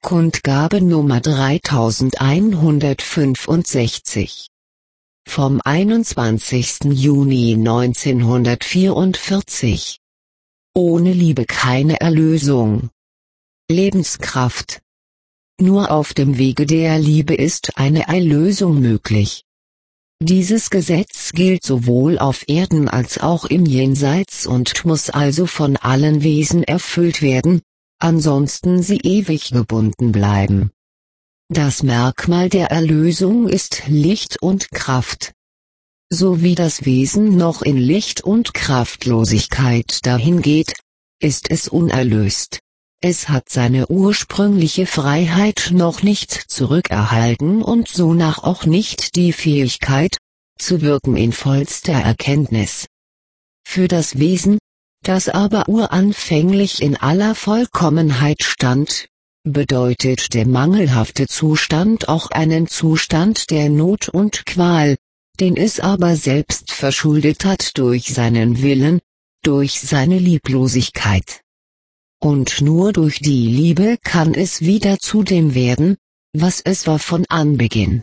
Kundgabe Nummer 3165. Vom 21. Juni 1944. Ohne Liebe keine Erlösung. Lebenskraft. Nur auf dem Wege der Liebe ist eine Erlösung möglich. Dieses Gesetz gilt sowohl auf Erden als auch im Jenseits und muss also von allen Wesen erfüllt werden, ansonsten sie ewig gebunden bleiben. Das Merkmal der Erlösung ist Licht und Kraft. So wie das Wesen noch in Licht und Kraftlosigkeit dahingeht, ist es unerlöst. Es hat seine ursprüngliche Freiheit noch nicht zurückerhalten und sonach auch nicht die Fähigkeit, zu wirken in vollster Erkenntnis. Für das Wesen, das aber uranfänglich in aller Vollkommenheit stand, bedeutet der mangelhafte Zustand auch einen Zustand der Not und Qual, den es aber selbst verschuldet hat durch seinen Willen, durch seine Lieblosigkeit. Und nur durch die Liebe kann es wieder zu dem werden, was es war von Anbeginn.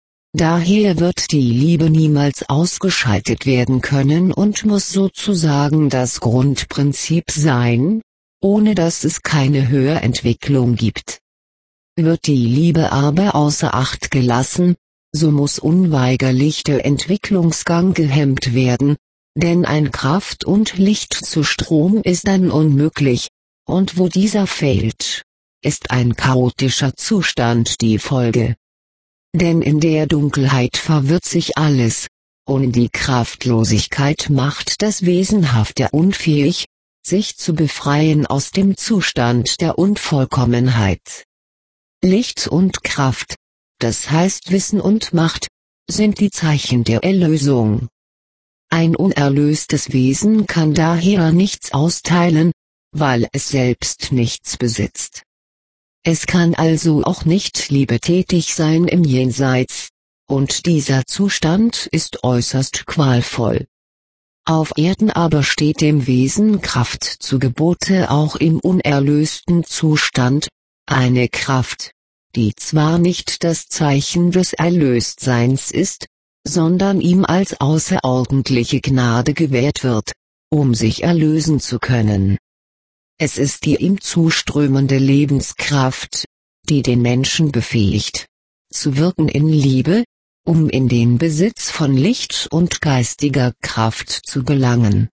Daher wird die Liebe niemals ausgeschaltet werden können und muss sozusagen das Grundprinzip sein, ohne dass es keine Höherentwicklung gibt. Wird die Liebe aber außer Acht gelassen, so muss unweigerlich der Entwicklungsgang gehemmt werden, denn ein Kraft- und Lichtzustrom ist dann unmöglich, und wo dieser fehlt, ist ein chaotischer Zustand die Folge. Denn in der Dunkelheit verwirrt sich alles, und die Kraftlosigkeit macht das Wesenhafte unfähig, sich zu befreien aus dem Zustand der Unvollkommenheit. Licht und Kraft, das heißt Wissen und Macht, sind die Zeichen der Erlösung. Ein unerlöstes Wesen kann daher nichts austeilen, weil es selbst nichts besitzt. Es kann also auch nicht liebetätig sein im Jenseits, und dieser Zustand ist äußerst qualvoll. Auf Erden aber steht dem Wesen Kraft zu Gebote auch im unerlösten Zustand, eine Kraft, die zwar nicht das Zeichen des Erlöstseins ist, sondern ihm als außerordentliche Gnade gewährt wird, um sich erlösen zu können. Es ist die ihm zuströmende Lebenskraft, die den Menschen befähigt, zu wirken in Liebe, um in den Besitz von Licht und geistiger Kraft zu gelangen.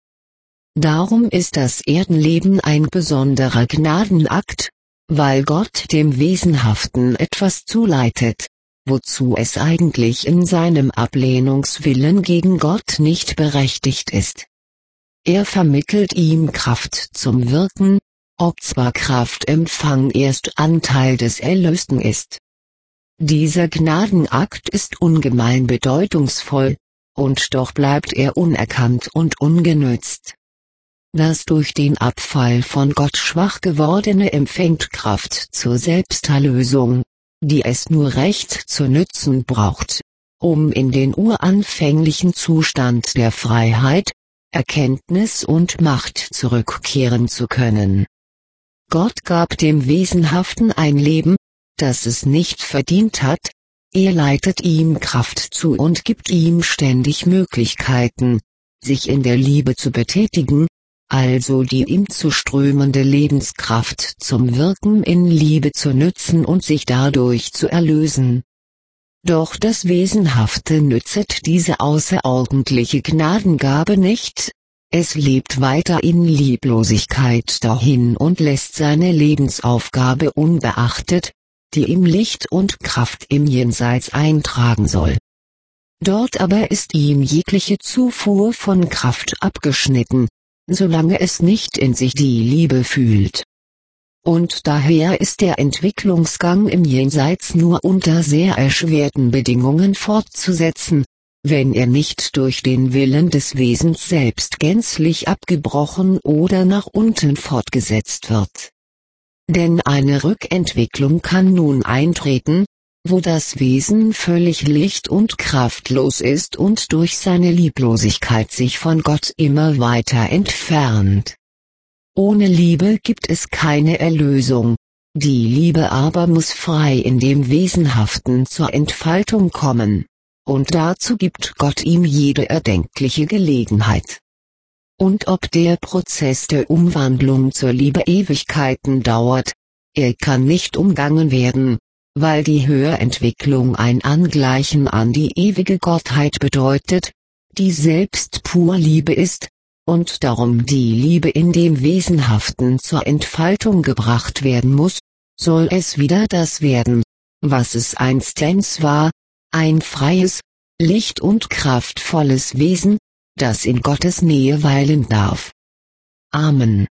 Darum ist das Erdenleben ein besonderer Gnadenakt, weil Gott dem Wesenhaften etwas zuleitet, wozu es eigentlich in seinem Ablehnungswillen gegen Gott nicht berechtigt ist. Er vermittelt ihm Kraft zum Wirken, ob zwar Kraftempfang erst Anteil des Erlösten ist. Dieser Gnadenakt ist ungemein bedeutungsvoll, und doch bleibt er unerkannt und ungenützt. Das durch den Abfall von Gott schwach gewordene empfängt Kraft zur Selbsterlösung, die es nur recht zu nützen braucht, um in den uranfänglichen Zustand der Freiheit, Erkenntnis und Macht zurückkehren zu können. Gott gab dem Wesenhaften ein Leben, das es nicht verdient hat, er leitet ihm Kraft zu und gibt ihm ständig Möglichkeiten, sich in der Liebe zu betätigen, also die ihm zuströmende Lebenskraft zum Wirken in Liebe zu nützen und sich dadurch zu erlösen. Doch das Wesenhafte nützet diese außerordentliche Gnadengabe nicht, es lebt weiter in Lieblosigkeit dahin und lässt seine Lebensaufgabe unbeachtet, die ihm Licht und Kraft im Jenseits eintragen soll. Dort aber ist ihm jegliche Zufuhr von Kraft abgeschnitten, solange es nicht in sich die Liebe fühlt. Und daher ist der Entwicklungsgang im Jenseits nur unter sehr erschwerten Bedingungen fortzusetzen, wenn er nicht durch den Willen des Wesens selbst gänzlich abgebrochen oder nach unten fortgesetzt wird. Denn eine Rückentwicklung kann nun eintreten, wo das Wesen völlig licht- und kraftlos ist und durch seine Lieblosigkeit sich von Gott immer weiter entfernt. Ohne Liebe gibt es keine Erlösung, Die Liebe aber muss frei in dem Wesenhaften zur Entfaltung kommen. Und dazu gibt Gott ihm jede erdenkliche Gelegenheit. Und ob der Prozess der Umwandlung zur Liebe Ewigkeiten dauert, er kann nicht umgangen werden, weil die Höherentwicklung ein Angleichen an die ewige Gottheit bedeutet, die selbst pur Liebe ist, und darum die Liebe in dem Wesenhaften zur Entfaltung gebracht werden muss, soll es wieder das werden, was es einstens war, ein freies, licht- und kraftvolles Wesen, das in Gottes Nähe weilen darf. Amen.